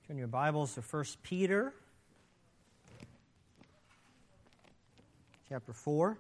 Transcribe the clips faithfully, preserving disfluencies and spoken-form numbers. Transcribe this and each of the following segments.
Turn your Bibles to First Peter, chapter four.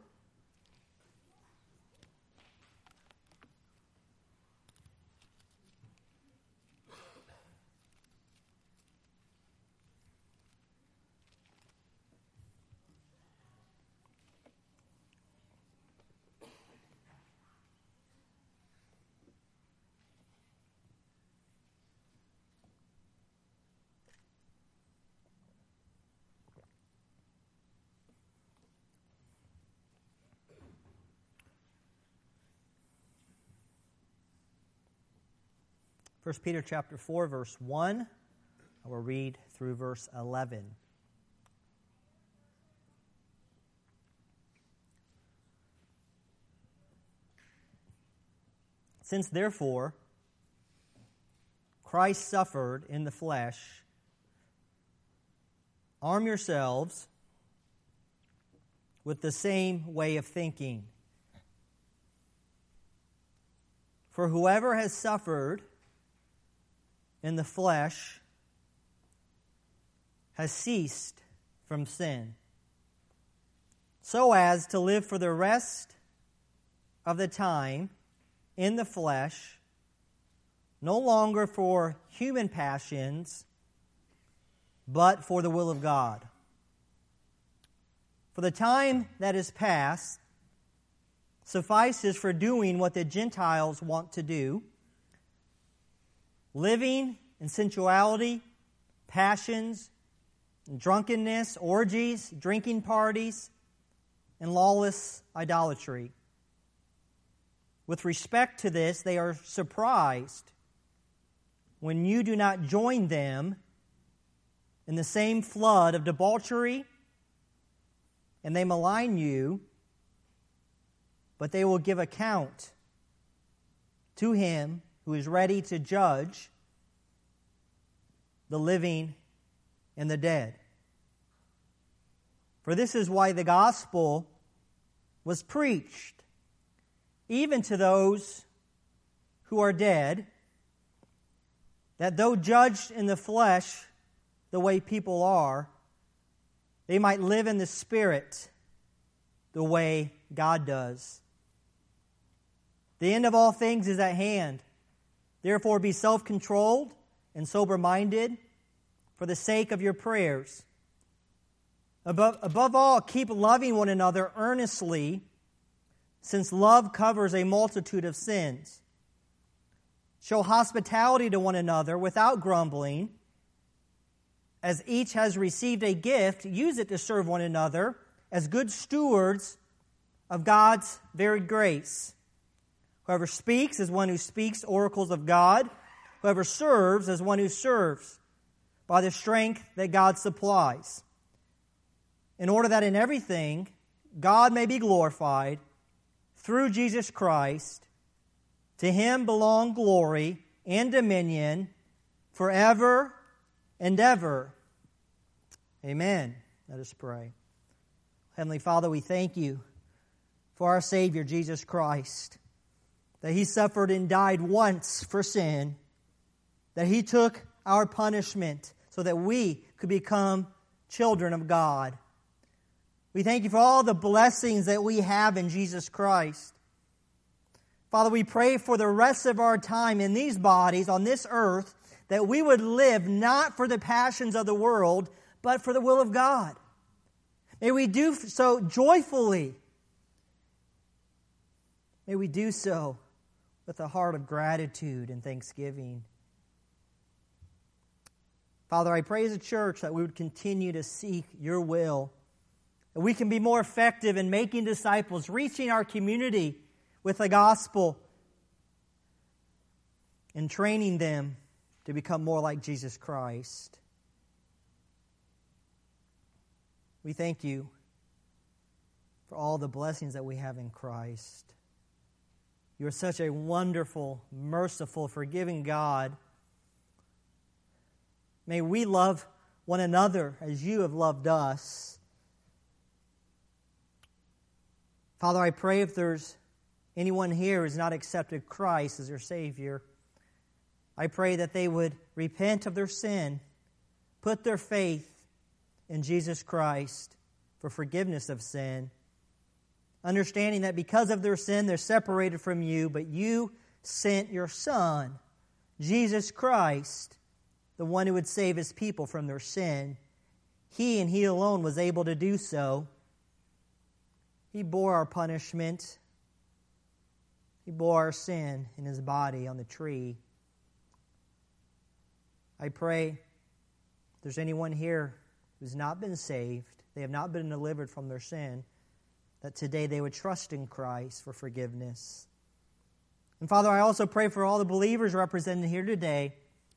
First Peter chapter four, verse one. I will read through verse eleven. Since therefore Christ suffered in the flesh, arm yourselves with the same way of thinking. For whoever has suffered in the flesh has ceased from sin, so as to live for the rest of the time in the flesh, no longer for human passions, but for the will of God. For the time that is past suffices for doing what the Gentiles want to do, living in sensuality, passions, drunkenness, orgies, drinking parties, and lawless idolatry. With respect to this, they are surprised when you do not join them in the same flood of debauchery, and they malign you, but they will give account to Him who is ready to judge the living and the dead. For this is why the gospel was preached, even to those who are dead, that though judged in the flesh the way people are, they might live in the Spirit the way God does. The end of all things is at hand. Therefore, be self-controlled and sober-minded for the sake of your prayers. Above, above all, keep loving one another earnestly, since love covers a multitude of sins. Show hospitality to one another without grumbling. As each has received a gift, use it to serve one another as good stewards of God's varied grace. Whoever speaks is one who speaks oracles of God. Whoever serves is one who serves by the strength that God supplies, in order that in everything God may be glorified through Jesus Christ. To Him belong glory and dominion forever and ever. Amen. Let us pray. Heavenly Father, we thank You for our Savior, Jesus Christ, that He suffered and died once for sin, that He took our punishment so that we could become children of God. We thank You for all the blessings that we have in Jesus Christ. Father, we pray for the rest of our time in these bodies, on this earth, that we would live not for the passions of the world, but for the will of God. May we do so joyfully. May we do so with a heart of gratitude and thanksgiving. Father, I pray as a church that we would continue to seek Your will, that we can be more effective in making disciples, reaching our community with the gospel, and training them to become more like Jesus Christ. We thank You for all the blessings that we have in Christ. You are such a wonderful, merciful, forgiving God. May we love one another as You have loved us. Father, I pray if there's anyone here who has not accepted Christ as their Savior, I pray that they would repent of their sin put their faith in Jesus Christ for forgiveness of sin, understanding that because of their sin they're separated from you, but you sent your Son, Jesus Christ, the one who would save His people from their sin. He and He alone was able to do so. He bore our punishment. He bore our sin in His body on the tree. I pray if there's anyone here who's not been saved, they have not been delivered from their sin, that today they would trust in Christ for forgiveness. And Father, I also pray for all the believers represented here today.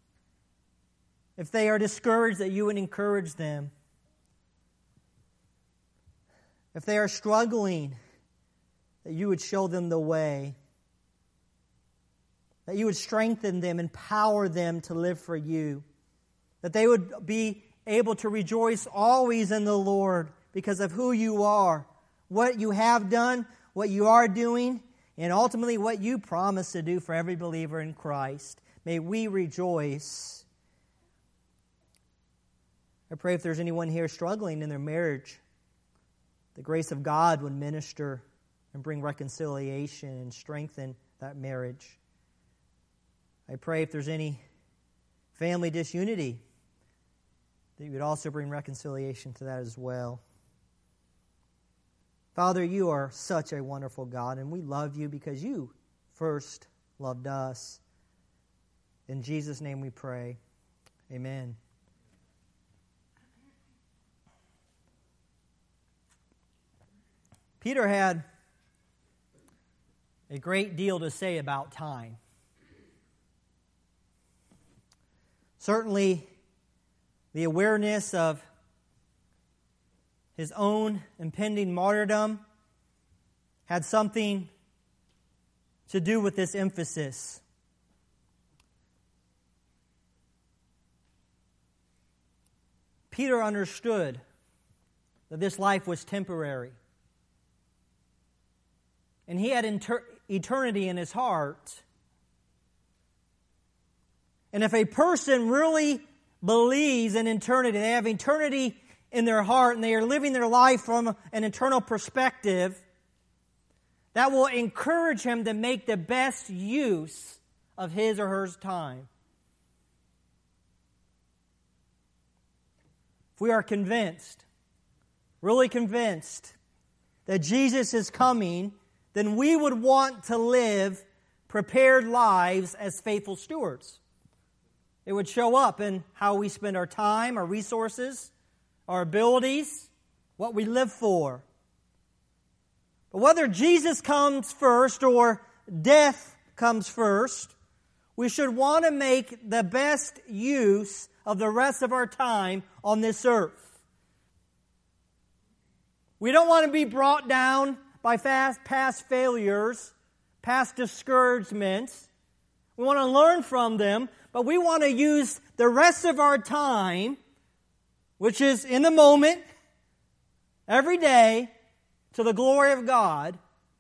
If they are discouraged, that you would encourage them. If they are struggling, that you would show them the way. That you would strengthen them, empower them to live for you. That they would be able to rejoice always in the Lord because of who you are, what you have done, what you are doing, and ultimately what you promise to do for every believer in Christ. May we rejoice. I pray if there's anyone here struggling in their marriage, the grace of God would minister and bring reconciliation and strengthen that marriage. I pray if there's any family disunity, that you would also bring reconciliation to that as well. Father, you are such a wonderful God, and we love you because you first loved us. In Jesus' name we pray. Amen. Peter had a great deal to say about time. Certainly, the awareness of his own impending martyrdom had something to do with this emphasis. Peter understood that this life was temporary. And he had inter- eternity in his heart. And if a person really believes in eternity, they have eternity in their heart, and they are living their life from an eternal perspective, that will encourage him to make the best use of his or her time. If we are convinced, really convinced, that Jesus is coming, then we would want to live prepared lives as faithful stewards. It would show up in how we spend our time, our resources, our abilities, what we live for. But whether Jesus comes first or death comes first, we should want to make the best use of the rest of our time on this earth. We don't want to be brought down by fast, past failures, past discouragements. We want to learn from them, but we want to use the rest of our time, which is in the moment, every day, to the glory of God,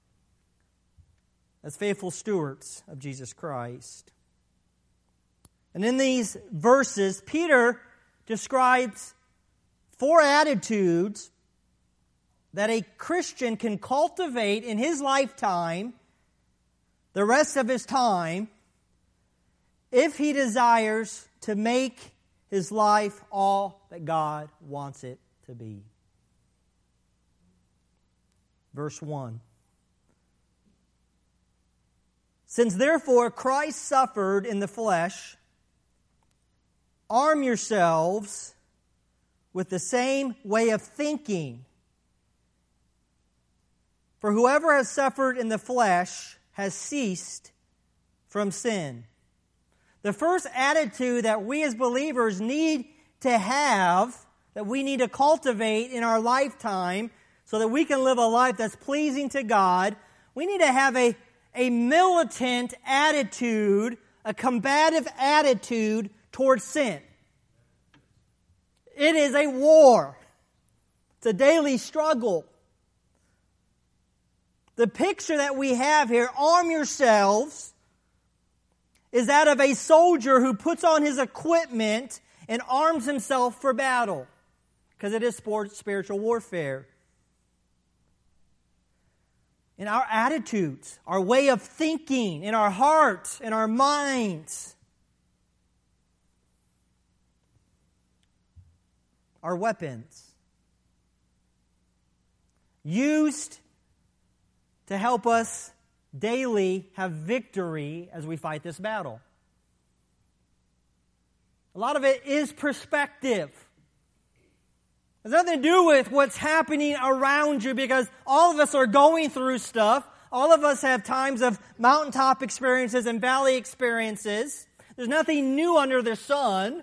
as faithful stewards of Jesus Christ. And in these verses, Peter describes four attitudes that a Christian can cultivate in his lifetime, the rest of his time, if he desires to make his life all that God wants it to be. Verse one. Since therefore Christ suffered in the flesh, arm yourselves with the same way of thinking. For whoever has suffered in the flesh has ceased from sin. The first attitude that we as believers need to have, that we need to cultivate in our lifetime so that we can live a life that's pleasing to God, we need to have a, a militant attitude, a combative attitude towards sin. It is a war. It's a daily struggle. The picture that we have here, arm yourselves, is that of a soldier who puts on his equipment and arms himself for battle, because it is sport, spiritual warfare. In our attitudes, our way of thinking, in our hearts, in our minds, our weapons, used to help us daily have victory as we fight this battle. A lot of it is perspective. It has nothing to do with what's happening around you, because all of us are going through stuff. All of us have times of mountaintop experiences and valley experiences. There's nothing new under the sun.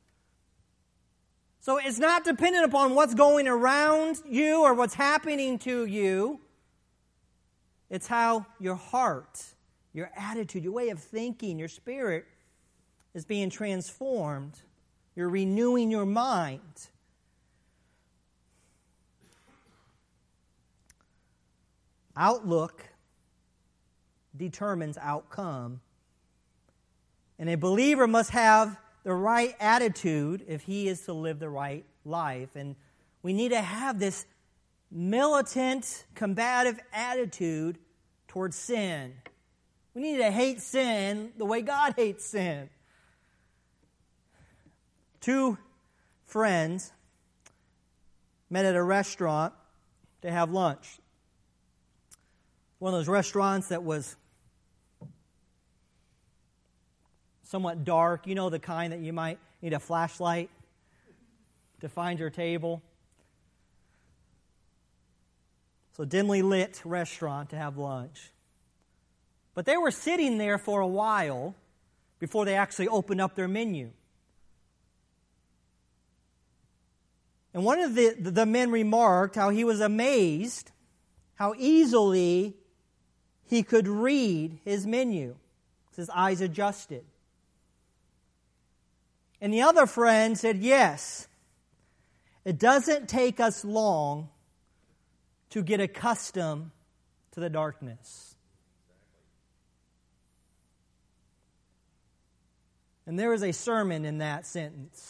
So it's not dependent upon what's going around you or what's happening to you. It's how your heart, your attitude, your way of thinking, your spirit is being transformed. You're renewing your mind. Outlook determines outcome. And a believer must have the right attitude if he is to live the right life. And we need to have this militant, combative attitude towards sin. We need to hate sin the way God hates sin. Two friends met at a restaurant to have lunch. One of those restaurants that was somewhat dark. You know, the kind that you might need a flashlight to find your table. So, dimly lit restaurant to have lunch. But they were sitting there for a while before they actually opened up their menu. And one of the, the men remarked how he was amazed how easily he could read his menu. His eyes adjusted. And the other friend said, yes, it doesn't take us long to get accustomed to the darkness. And there is a sermon in that sentence.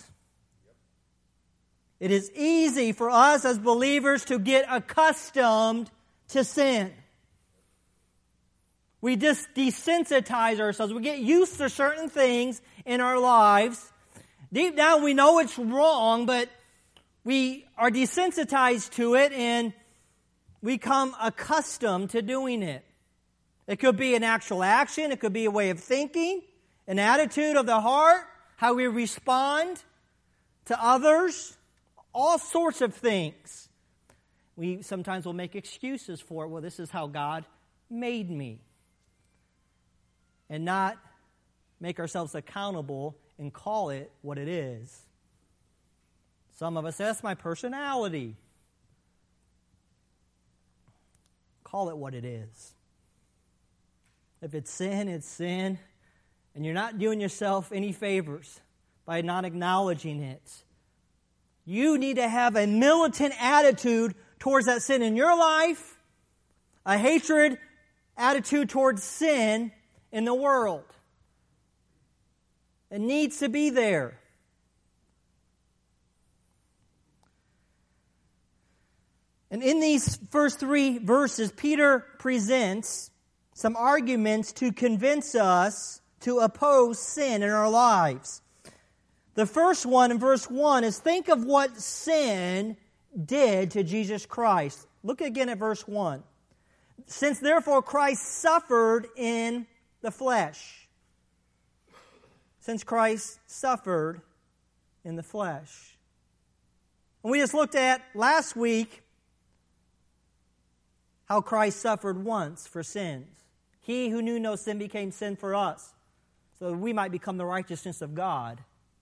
It is easy for us as believers to get accustomed to sin. We just desensitize ourselves. We get used to certain things in our lives. Deep down we know it's wrong, but we are desensitized to it and we become accustomed to doing it. It could be an actual action. It could be a way of thinking, an attitude of the heart, how we respond to others, all sorts of things. We sometimes will make excuses for it. Well, this is how God made me. And not make ourselves accountable and call it what it is. Some of us say, that's my personality. Call it what it is. If it's sin, it's sin. And you're not doing yourself any favors by not acknowledging it. You need to have a militant attitude towards that sin in your life, a hatred attitude towards sin in the world. It needs to be there. And in these first three verses, Peter presents some arguments to convince us to oppose sin in our lives. The first one in verse one is, think of what sin did to Jesus Christ. Look again at verse one. Since therefore Christ suffered in the flesh. Since Christ suffered in the flesh. And we just looked at last week how Christ suffered once for sins. He who knew no sin became sin for us, so that we might become the righteousness of God.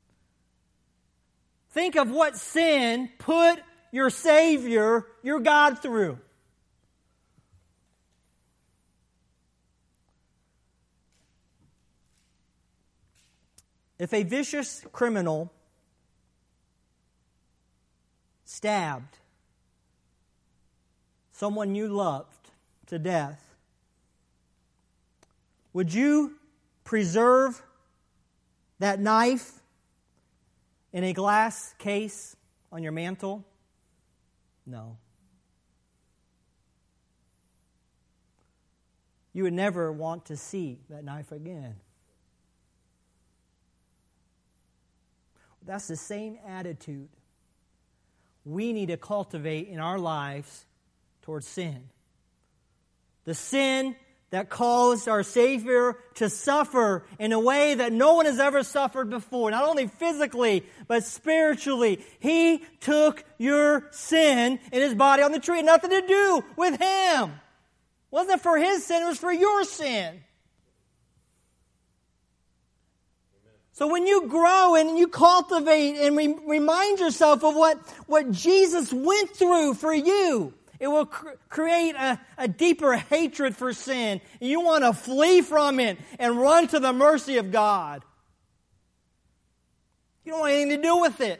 Think of what sin put your Savior, your God, through. If a vicious criminal stabbed someone you loved to death, would you preserve that knife in a glass case on your mantle? No. You would never want to see that knife again. That's the same attitude we need to cultivate in our lives towards sin. The sin that caused our Savior to suffer in a way that no one has ever suffered before, not only physically, but spiritually. He took your sin in His body on the tree. It had nothing to do with Him. It wasn't for His sin, it was for your sin. So when you grow and you cultivate and re- remind yourself of what, what Jesus went through for you, it will cr- create a, a deeper hatred for sin. You want to flee from it and run to the mercy of God. You don't want anything to do with it.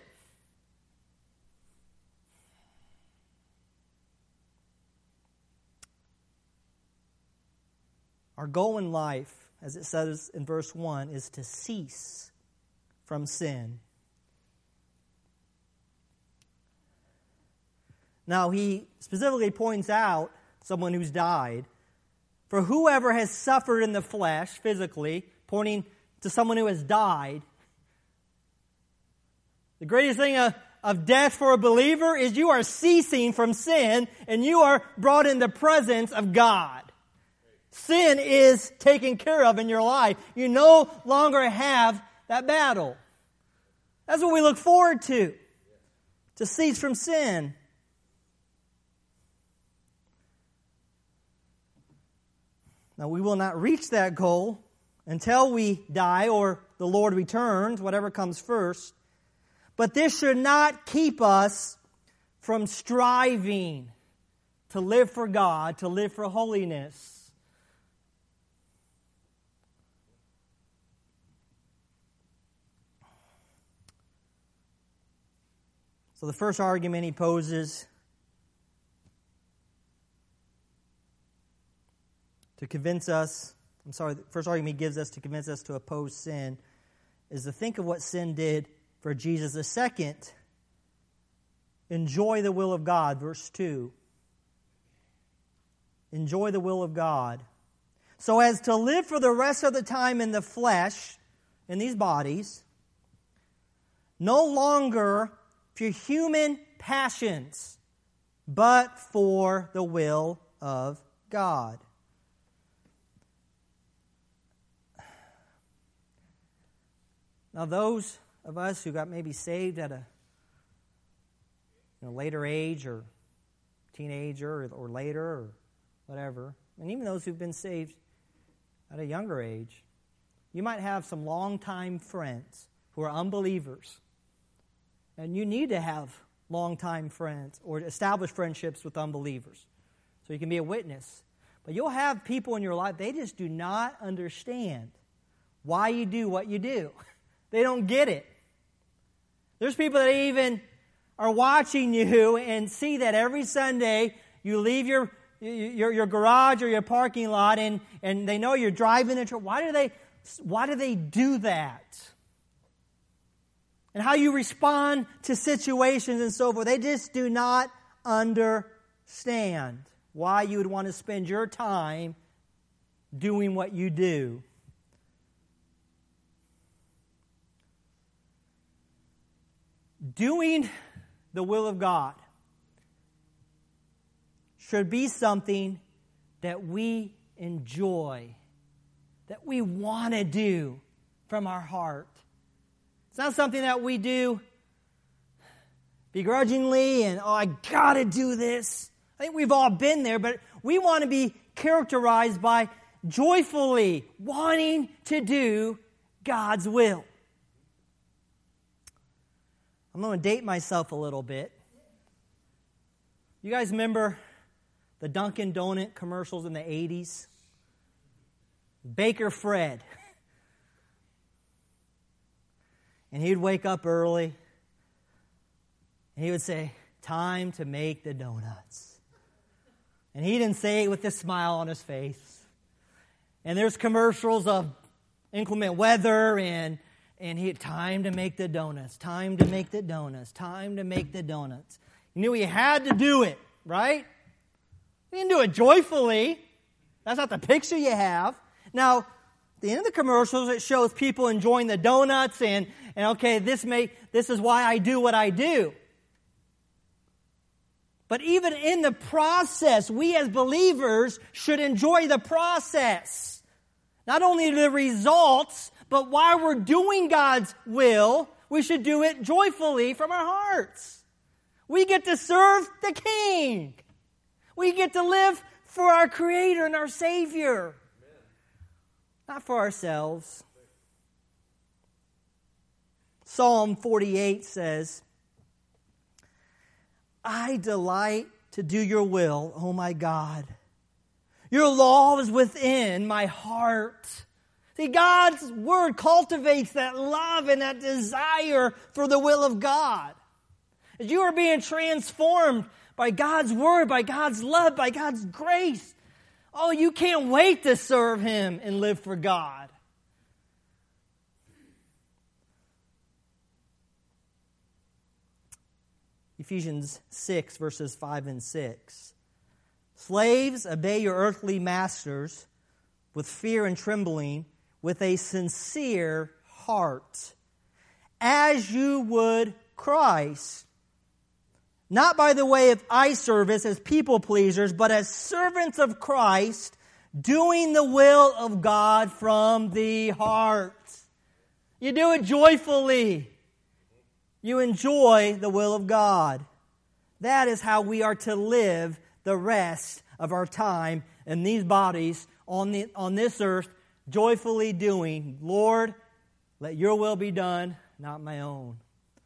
Our goal in life, as it says in verse one, is to cease from sin. Now, he specifically points out someone who's died. For whoever has suffered in the flesh, physically, pointing to someone who has died. The greatest thing of, of death for a believer is you are ceasing from sin and you are brought in the presence of God. Sin is taken care of in your life. You no longer have that battle. That's what we look forward to. To cease from sin. Now, we will not reach that goal until we die or the Lord returns, whatever comes first. But this should not keep us from striving to live for God, to live for holiness. So the first argument he poses to convince us, I'm sorry, the first argument he gives us to convince us to oppose sin is to think of what sin did for Jesus. The second, enjoy the will of God, verse two. Enjoy the will of God. So as to live for the rest of the time in the flesh, in these bodies, no longer for human passions, but for the will of God. Now, those of us who got maybe saved at a you know, later age or teenager or, or later or whatever, and even those who've been saved at a younger age, you might have some longtime friends who are unbelievers. And you need to have longtime friends or establish friendships with unbelievers so you can be a witness. But you'll have people in your life, they just do not understand why you do what you do. They don't get it. There's people that even are watching you and see that every Sunday you leave your your, your garage or your parking lot and, and they know you're driving into. Why do they why do they do that? And how you respond to situations and so forth. They just do not understand why you would want to spend your time doing what you do. Doing the will of God should be something that we enjoy, that we want to do from our heart. It's not something that we do begrudgingly and, oh, I got to do this. I think we've all been there, but we want to be characterized by joyfully wanting to do God's will. I'm going to date myself a little bit. You guys remember the Dunkin' Donut commercials in the eighties? Baker Fred. And he'd wake up early, and he would say, time to make the donuts. And he didn't say it with a smile on his face. And there's commercials of inclement weather and And he had time to make the donuts, time to make the donuts, time to make the donuts. He knew he had to do it, right? He didn't do it joyfully. That's not the picture you have. Now, at the end of the commercials, it shows people enjoying the donuts and, and okay, this may this is why I do what I do. But even in the process, we as believers should enjoy the process. Not only the results, but while we're doing God's will, we should do it joyfully from our hearts. We get to serve the King. We get to live for our Creator and our Savior. Amen. Not for ourselves. Psalm forty-eight says, I delight to do your will, O my God. Your law is within my heart. See, God's Word cultivates that love and that desire for the will of God. As you are being transformed by God's Word, by God's love, by God's grace, oh, you can't wait to serve Him and live for God. Ephesians six, verses five and six. Slaves, obey your earthly masters with fear and trembling, with a sincere heart, as you would Christ, not by the way of eye service as people pleasers, but as servants of Christ, doing the will of God from the heart. You do it joyfully. You enjoy the will of God. That is how we are to live the rest of our time in these bodies on the on this earth, joyfully doing, Lord, let your will be done, not my own.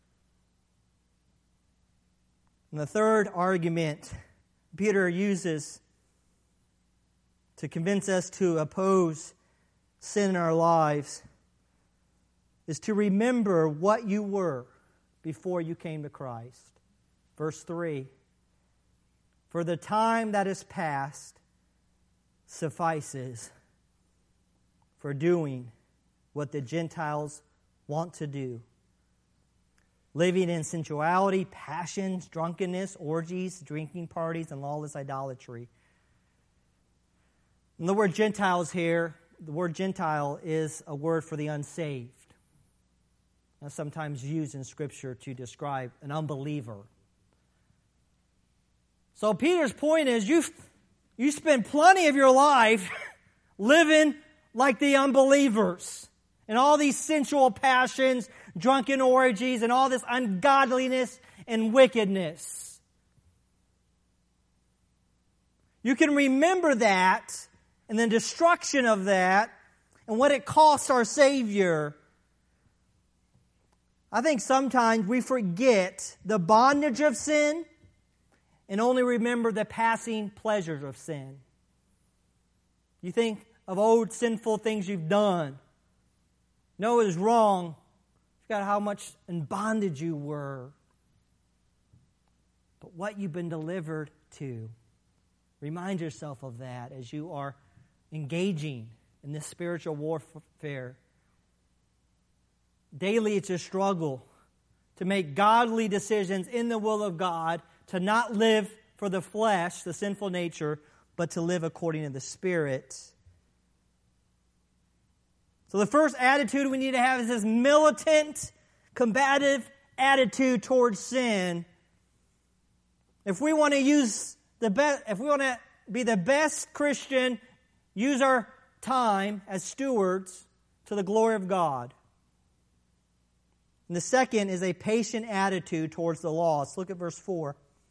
And the third argument Peter uses to convince us to oppose sin in our lives is to remember what you were before you came to Christ. Verse three, for the time that is past suffices for doing what the Gentiles want to do, living in sensuality, passions, drunkenness, orgies, drinking parties, and lawless idolatry. And the word Gentiles here, the word Gentile is a word for the unsaved. That's sometimes used in Scripture to describe an unbeliever. So Peter's point is, you you spend plenty of your life living like the unbelievers. And all these sensual passions, drunken orgies, and all this ungodliness and wickedness. You can remember that and the destruction of that and what it cost our Savior. I think sometimes we forget the bondage of sin and only remember the passing pleasures of sin. You think of old sinful things you've done. No, it was wrong. You forgot how much in bondage you were. But what you've been delivered to. Remind yourself of that as you are engaging in this spiritual warfare. Daily it's a struggle to make godly decisions in the will of God, to not live for the flesh, the sinful nature, but to live according to the Spirit. So the first attitude we need to have is this militant, combative attitude towards sin. If we want to use the best, if we want to be the best Christian, use our time as stewards to the glory of God. And the second is a patient attitude towards the law. Let's look at verse four.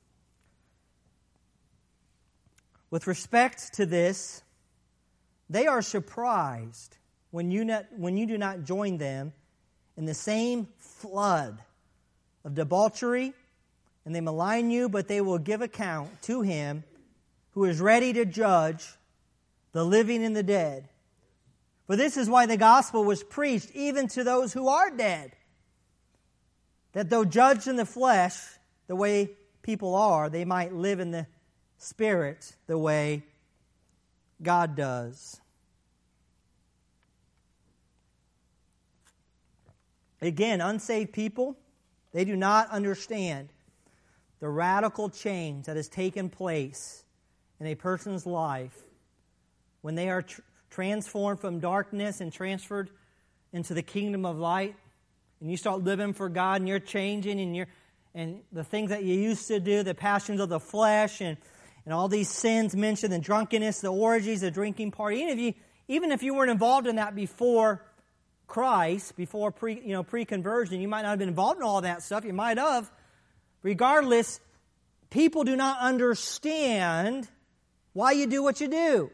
With respect to this, they are surprised when you not, when you do not join them in the same flood of debauchery, and they malign you, but they will give account to him who is ready to judge the living and the dead. For this is why the gospel was preached even to those who are dead, that though judged in the flesh the way people are, they might live in the Spirit the way God does. Again, unsaved people, they do not understand the radical change that has taken place in a person's life when they are tr- transformed from darkness and transferred into the kingdom of light, and you start living for God, and you're changing, and you're and the things that you used to do, the passions of the flesh, and, and all these sins mentioned, the drunkenness, the orgies, the drinking party. Even if you even if you weren't involved in that before Christ, before pre you know pre-conversion, you might not have been involved in all that stuff. You might have. Regardless, people do not understand why you do what you do.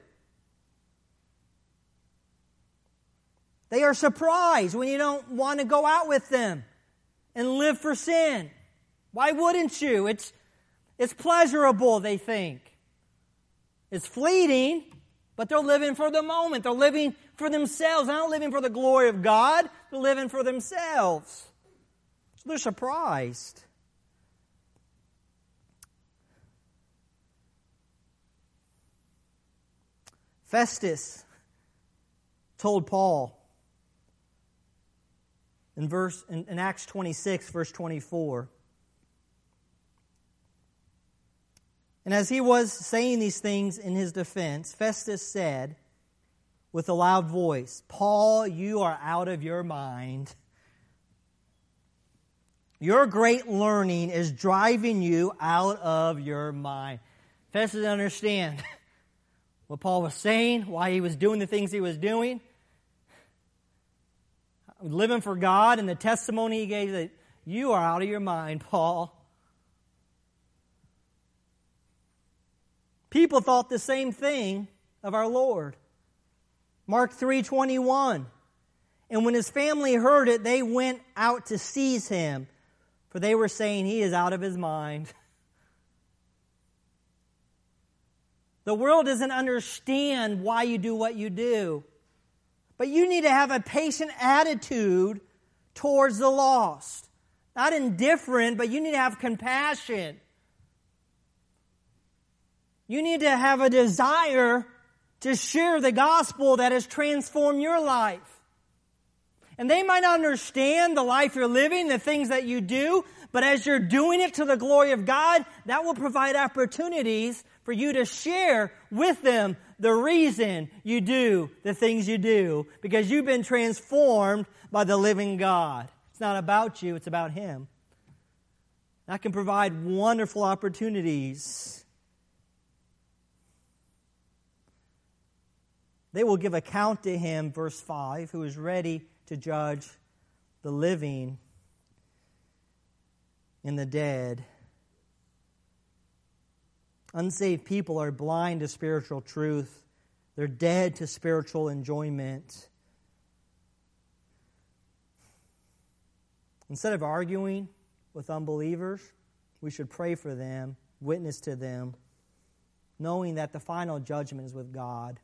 They are surprised when you don't want to go out with them and live for sin. Why wouldn't you? It's, it's pleasurable, they think. It's fleeting, but they're living for the moment. They're living for themselves. They're not living for the glory of God. They're living for themselves. So they're surprised. Festus told Paul in verse in, in Acts twenty-six, verse twenty-four. And as he was saying these things in his defense, Festus said with a loud voice, "Paul, you are out of your mind. Your great learning is driving you out of your mind." Festus didn't understand what Paul was saying, why he was doing the things he was doing. Living for God, and the testimony he gave that you are out of your mind, Paul. People thought the same thing of our Lord. Mark three twenty-one. And when his family heard it, they went out to seize him, for they were saying he is out of his mind. The world doesn't understand why you do what you do. But you need to have a patient attitude towards the lost. Not indifferent, but you need to have compassion. You need to have a desire to share the gospel that has transformed your life. And they might not understand the life you're living, the things that you do, but as you're doing it to the glory of God, that will provide opportunities for you to share with them the reason you do the things you do, because you've been transformed by the living God. It's not about you, it's about Him. That can provide wonderful opportunities. They will give account to Him, verse five, who is ready to judge the living and the dead. Unsaved people are blind to spiritual truth. They're dead to spiritual enjoyment. Instead of arguing with unbelievers, we should pray for them, witness to them, knowing that the final judgment is with God.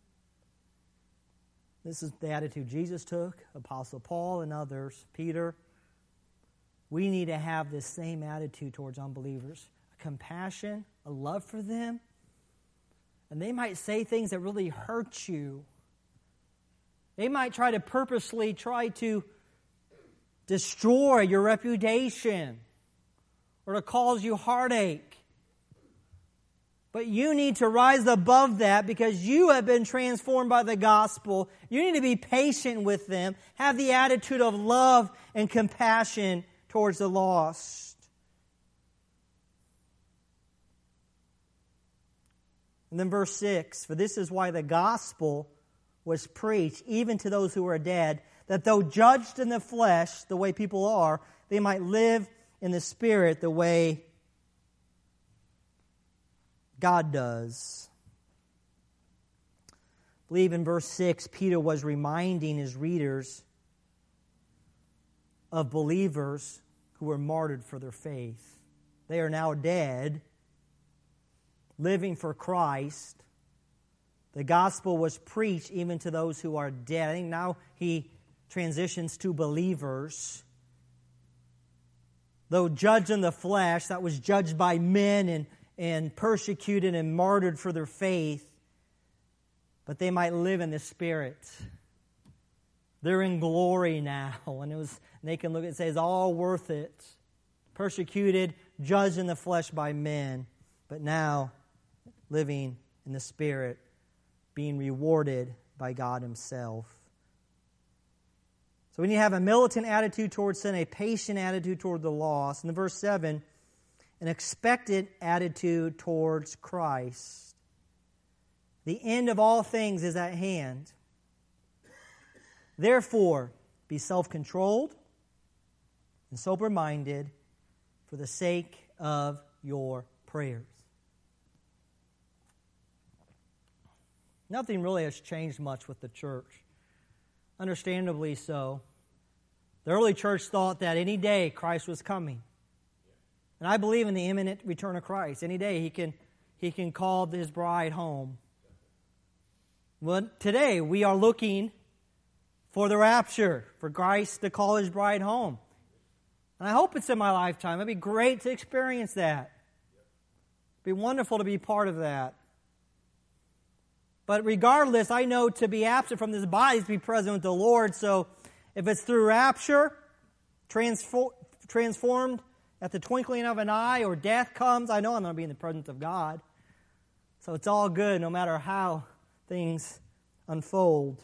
This is the attitude Jesus took, Apostle Paul and others, Peter. We need to have this same attitude towards unbelievers. A compassion, a love for them. And they might say things that really hurt you. They might try to purposely try to destroy your reputation or to cause you heartache. But you need to rise above that because you have been transformed by the gospel. You need to be patient with them. Have the attitude of love and compassion towards the lost. And then verse six, for this is why the gospel was preached even to those who are dead, that though judged in the flesh, the way people are, they might live in the Spirit the way God does. I believe in verse six, Peter was reminding his readers of believers who were martyred for their faith. They are now dead, living for Christ. The gospel was preached even to those who are dead. I think now he transitions to believers. Though judged in the flesh, that was judged by men and, and persecuted and martyred for their faith, but they might live in the Spirit. They're in glory now, and it was And they can look and say, it's all worth it. Persecuted, judged in the flesh by men, but now living in the Spirit, being rewarded by God Himself. So when you have a militant attitude towards sin, a patient attitude toward the lost, and in verse seven, an expectant attitude towards Christ. The end of all things is at hand. Therefore, be self-controlled and sober-minded for the sake of your prayers. Nothing really has changed much with the church. Understandably so. The early church thought that any day Christ was coming. And I believe in the imminent return of Christ. Any day He can, he can call His bride home. Well, today we are looking for the rapture, for Christ to call His bride home. And I hope it's in my lifetime. It'd be great to experience that. It'd be wonderful to be part of that. But regardless, I know to be absent from this body is to be present with the Lord. So if it's through rapture, transfor- transformed at the twinkling of an eye, or death comes, I know I'm going to be in the presence of God. So it's all good no matter how things unfold.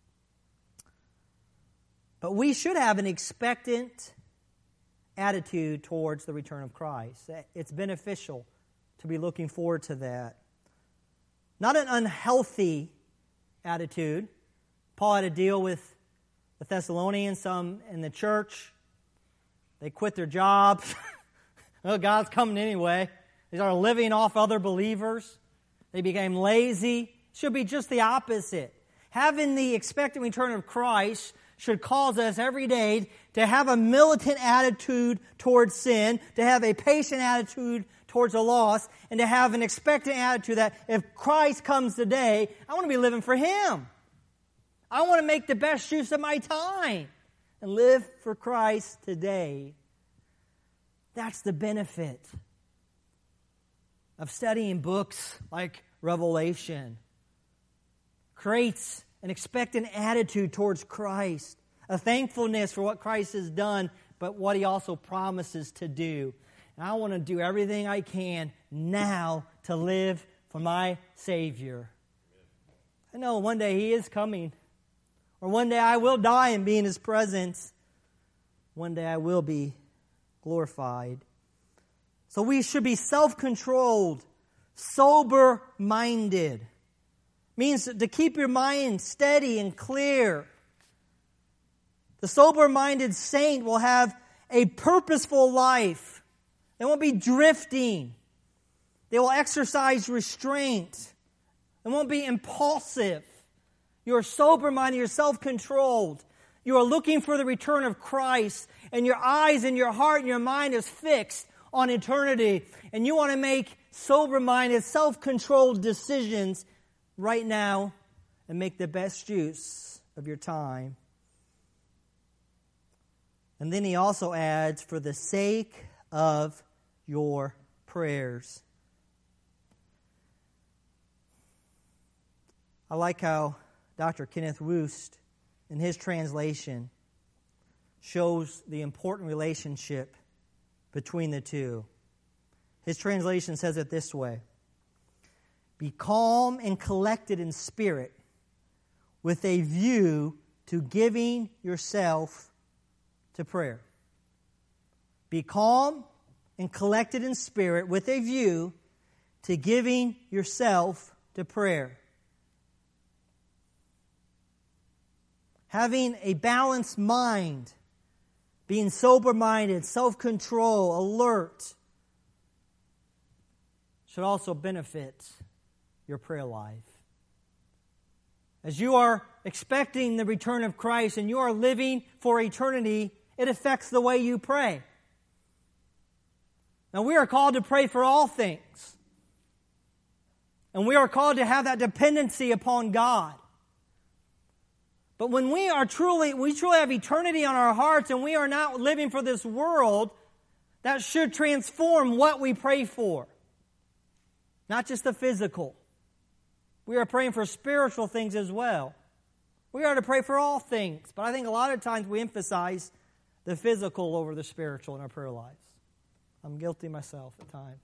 But we should have an expectant attitude towards the return of Christ. It's beneficial to be looking forward to that. Not an unhealthy attitude. Paul had to deal with the Thessalonians, some in the church. They quit their jobs. Oh, God's coming anyway. They started living off other believers. They became lazy. It should be just the opposite. Having the expectant return of Christ should cause us every day to have a militant attitude towards sin, to have a patient attitude towards the lost, and to have an expectant attitude that if Christ comes today, I want to be living for Him. I want to make the best use of my time and live for Christ today. That's the benefit of studying books like Revelation. Creates an expectant attitude towards Christ, a thankfulness for what Christ has done, but what He also promises to do. And I want to do everything I can now to live for my Savior. I know one day He is coming, or one day I will die and be in His presence. One day I will be glorified. So we should be self-controlled, sober-minded. Means to keep your mind steady and clear. The sober-minded saint will have a purposeful life. They won't be drifting. They will exercise restraint. They won't be impulsive. You are sober-minded, you're self-controlled. You are looking for the return of Christ, and your eyes and your heart and your mind is fixed on eternity. And you want to make sober-minded, self-controlled decisions right now and make the best use of your time. And then he also adds, for the sake of your prayers. I like how Doctor Kenneth Wust, in his translation, shows the important relationship between the two. His translation says it this way: be calm and collected in spirit, with a view to giving yourself to prayer. Be calm and collected in spirit, with a view to giving yourself to prayer. Having a balanced mind, being sober-minded, self-control, alert, should also benefit your prayer life. As you are expecting the return of Christ and you are living for eternity, it affects the way you pray. Now, we are called to pray for all things. And we are called to have that dependency upon God. But when we are truly, we truly have eternity on our hearts and we are not living for this world, that should transform what we pray for. Not just the physical. We are praying for spiritual things as well. We are to pray for all things. But I think a lot of times we emphasize the physical over the spiritual in our prayer lives. I'm guilty myself at times.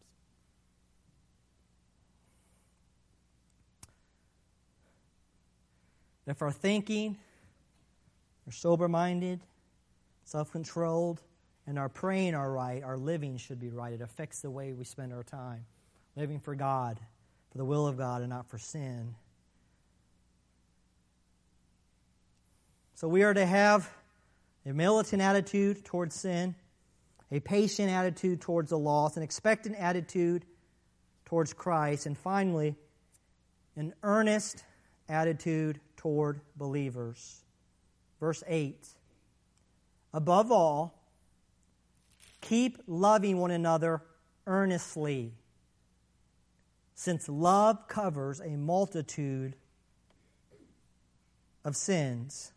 If our thinking, we're sober-minded, self-controlled, and our praying are right, our living should be right. It affects the way we spend our time. Living for God, for the will of God, and not for sin. So we are to have a militant attitude towards sin, a patient attitude towards the lost, an expectant attitude towards Christ, and finally, an earnest attitude toward believers. Verse eight. Above all, keep loving one another earnestly, since love covers a multitude of sins.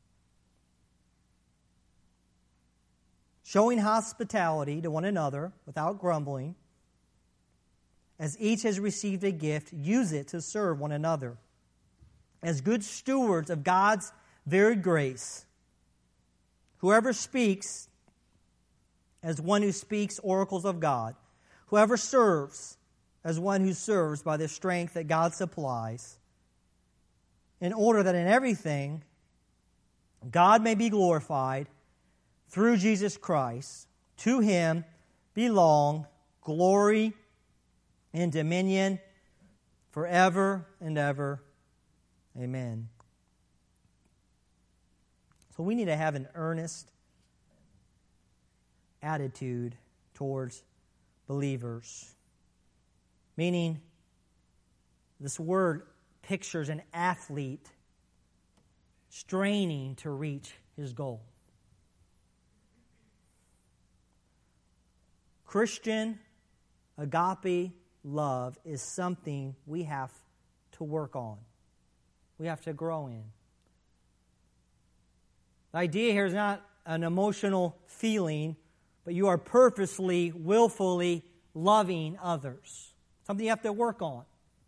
Showing hospitality to one another without grumbling. As each has received a gift, use it to serve one another. As good stewards of God's varied grace, whoever speaks as one who speaks oracles of God, whoever serves as one who serves by the strength that God supplies, in order that in everything God may be glorified through Jesus Christ. To Him belong glory and dominion forever and ever. Amen. So we need to have an earnest attitude towards believers. Meaning, this word pictures an athlete straining to reach his goal. Christian agape love is something we have to work on. We have to grow in. The idea here is not an emotional feeling, but you are purposely, willfully loving others. Something you have to work on.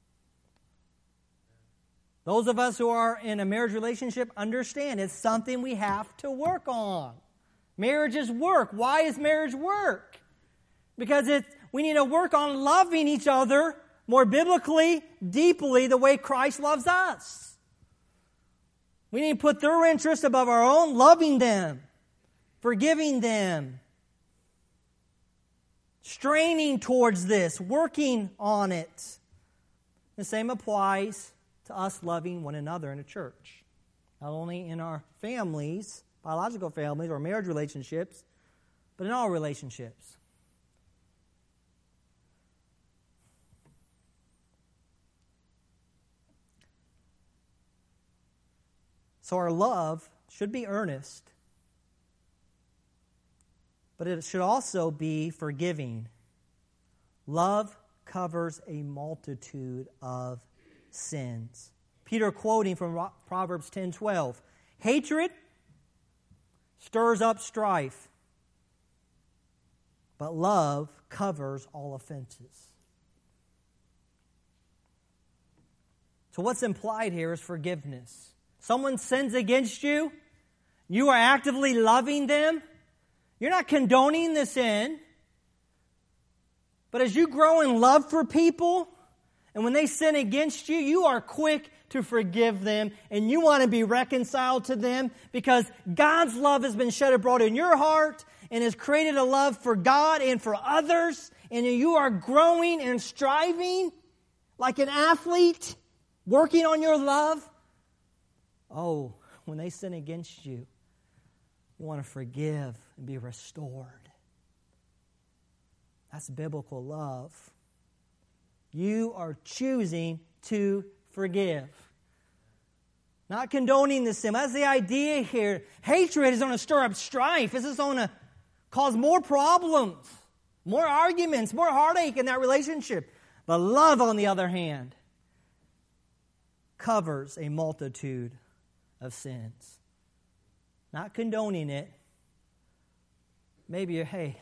Those of us who are in a marriage relationship understand it's something we have to work on. Marriage is work. Why is marriage work? Because it's, we need to work on loving each other more biblically, deeply, the way Christ loves us. We need to put their interests above our own, loving them, forgiving them, straining towards this, working on it. The same applies to us loving one another in a church. Not only in our families, biological families, or marriage relationships, but in all relationships. So our love should be earnest, but it should also be forgiving. Love covers a multitude of sins. Peter quoting from Proverbs ten twelve, hatred stirs up strife, but love covers all offenses. So what's implied here is forgiveness. Someone sins against you, you are actively loving them. You're not condoning the sin. But as you grow in love for people, and when they sin against you, you are quick to forgive them, and you want to be reconciled to them because God's love has been shed abroad in your heart and has created a love for God and for others, and you are growing and striving like an athlete, working on your love. Oh, when they sin against you, you want to forgive and be restored. That's biblical love. You are choosing to forgive. Not condoning the sin. That's the idea here. Hatred is going to stir up strife. This is going to cause more problems, more arguments, more heartache in that relationship. But love, on the other hand, covers a multitude of sins. Not condoning it. Maybe you're, hey,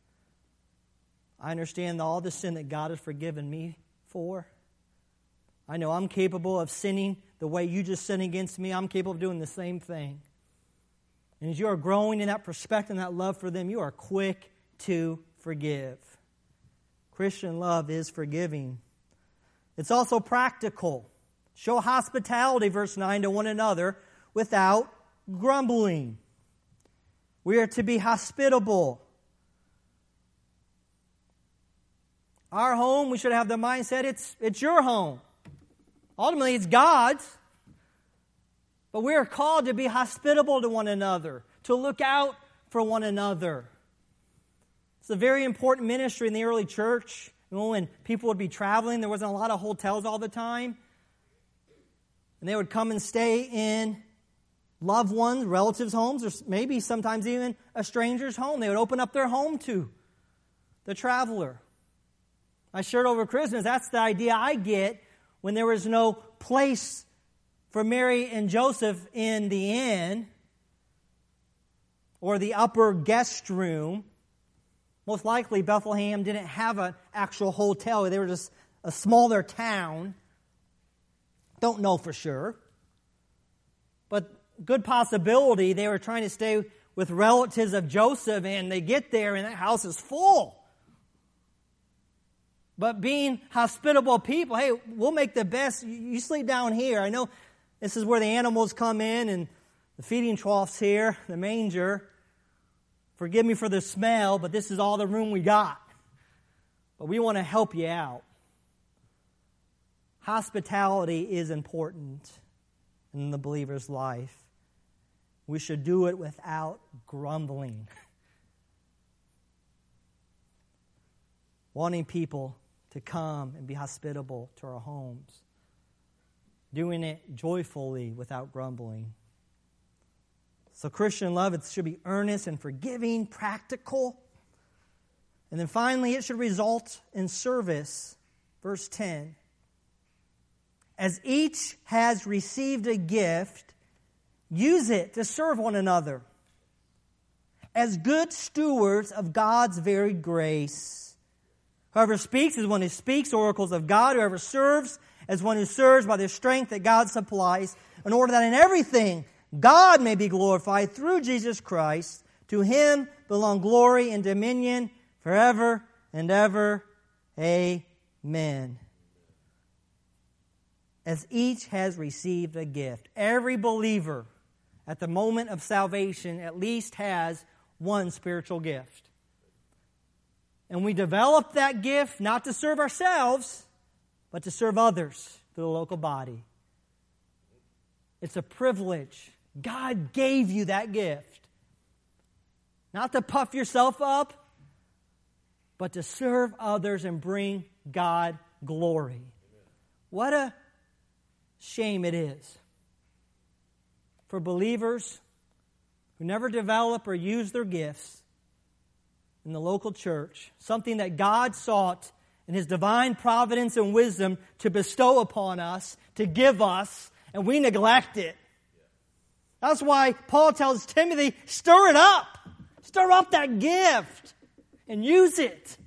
I understand all the sin that God has forgiven me for. I know I'm capable of sinning the way you just sinned against me. I'm capable of doing the same thing. And as you are growing in that perspective and that love for them, you are quick to forgive. Christian love is forgiving. It's also practical. Show hospitality, verse nine, to one another without grumbling. We are to be hospitable. Our home, we should have the mindset it's, it's your home. Ultimately, it's God's. But we are called to be hospitable to one another, to look out for one another. It's a very important ministry in the early church. You know, when people would be traveling, there wasn't a lot of hotels all the time. And they would come and stay in loved ones, relatives' homes, or maybe sometimes even a stranger's home. They would open up their home to the traveler. I shared over Christmas, that's the idea I get when there was no place for Mary and Joseph in the inn or the upper guest room. Most likely Bethlehem didn't have an actual hotel. They were just a smaller town. Don't know for sure. But good possibility they were trying to stay with relatives of Joseph, and they get there and that house is full. But being hospitable people, hey, we'll make the best. You sleep down here. I know this is where the animals come in and the feeding trough's here, the manger. Forgive me for the smell, but this is all the room we got. But we want to help you out. Hospitality is important in the believer's life. We should do it without grumbling. Wanting people to come and be hospitable to our homes. Doing it joyfully without grumbling. So Christian love, it should be earnest and forgiving, practical. And then finally, it should result in service. Verse ten. As each has received a gift, use it to serve one another as good stewards of God's very grace. Whoever speaks is one who speaks oracles of God. Whoever serves is one who serves by the strength that God supplies, in order that in everything God may be glorified through Jesus Christ. To Him belong glory and dominion forever and ever. Amen. As each has received a gift. Every believer at the moment of salvation at least has one spiritual gift. And we develop that gift not to serve ourselves, but to serve others through the local body. It's a privilege. God gave you that gift. Not to puff yourself up, but to serve others and bring God glory. What a shame it is for believers who never develop or use their gifts in the local church, something that God sought in His divine providence and wisdom to bestow upon us, to give us, and we neglect it. That's why Paul tells Timothy, stir it up. Stir up that gift and use it.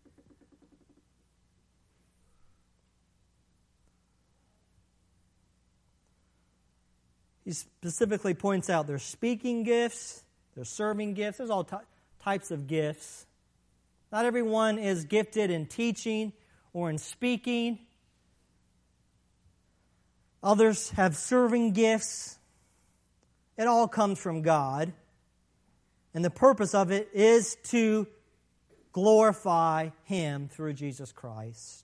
He specifically points out there's speaking gifts, there's serving gifts, there's all ty- types of gifts. Not everyone is gifted in teaching or in speaking. Others have serving gifts. It all comes from God. And the purpose of it is to glorify Him through Jesus Christ.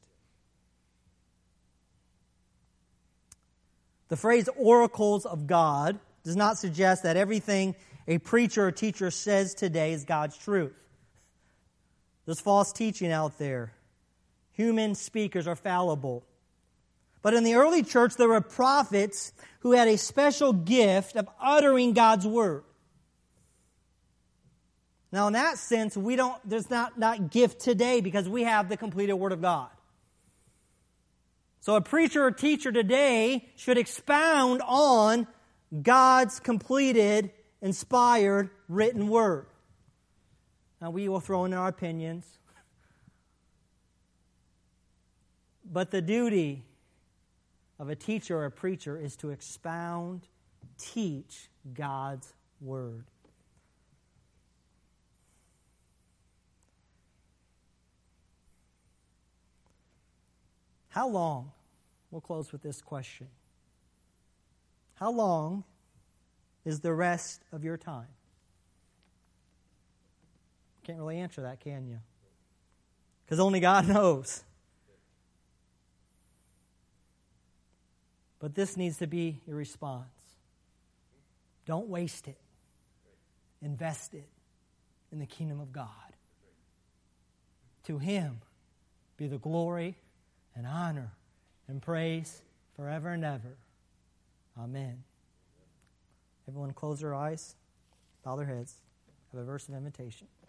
The phrase oracles of God does not suggest that everything a preacher or teacher says today is God's truth. There's false teaching out there. Human speakers are fallible. But in the early church, there were prophets who had a special gift of uttering God's word. Now, in that sense, we don't. There's not that gift today because we have the completed Word of God. So a preacher or teacher today should expound on God's completed, inspired, written Word. Now, we will throw in our opinions. But the duty of a teacher or a preacher is to expound, teach God's Word. How long, we'll close with this question. How long is the rest of your time? Can't really answer that, can you? Because only God knows. But this needs to be your response. Don't waste it. Invest it in the kingdom of God. To Him be the glory and honor and praise forever and ever. Amen. Everyone close their eyes, bow their heads, have a verse of invitation.